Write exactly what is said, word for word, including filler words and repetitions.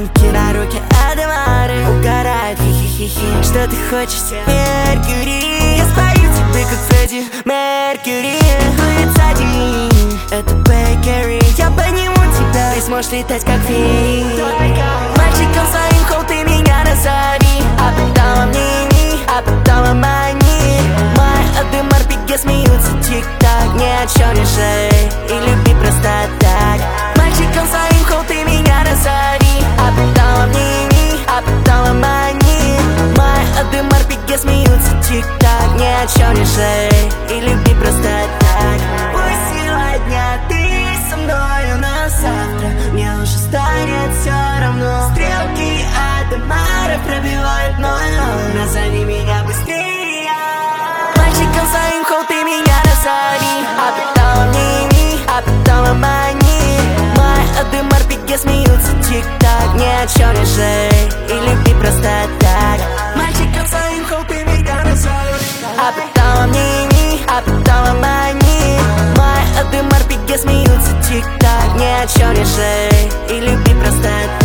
Руки на руки Адемары угорают, хи-хи-хи-хи. Что ты хочешь, Меркьюри? Я спою тебе, как Фредди Меркьюри. Будет один, это Бейкери. Я подниму тебя, ты сможешь летать, как феи. Мальчиком своим холл ты меня назови, а потом обними, а потом обмани. Мой Адемар, пиге смеются, тик-так. Ни о чем не жалей и люби просто так. Мальчиком своим холл ты меня назови, а потом обними, а потом обмани. Мой Адемар, пиге смеются, тик-так. Ни о чем не жалей и люби просто так. Пусть сегодня ты со мною, но завтра мне уже станет все равно. Стрелки Адемара пробивают ноль. Назови меня быстрее. Мальчиком своим холл ты меня назови, а потом обними, а потом обмани. Мой Адемар, пиге смеются, тик-так. Ни о чем не жалей и люби просто так. Мальчиком своим холл ты меня назови, а потом обними, а потом обмани. Мой Адемар, пиге смеются, тик-так. Ни о чем не жалей и люби просто так.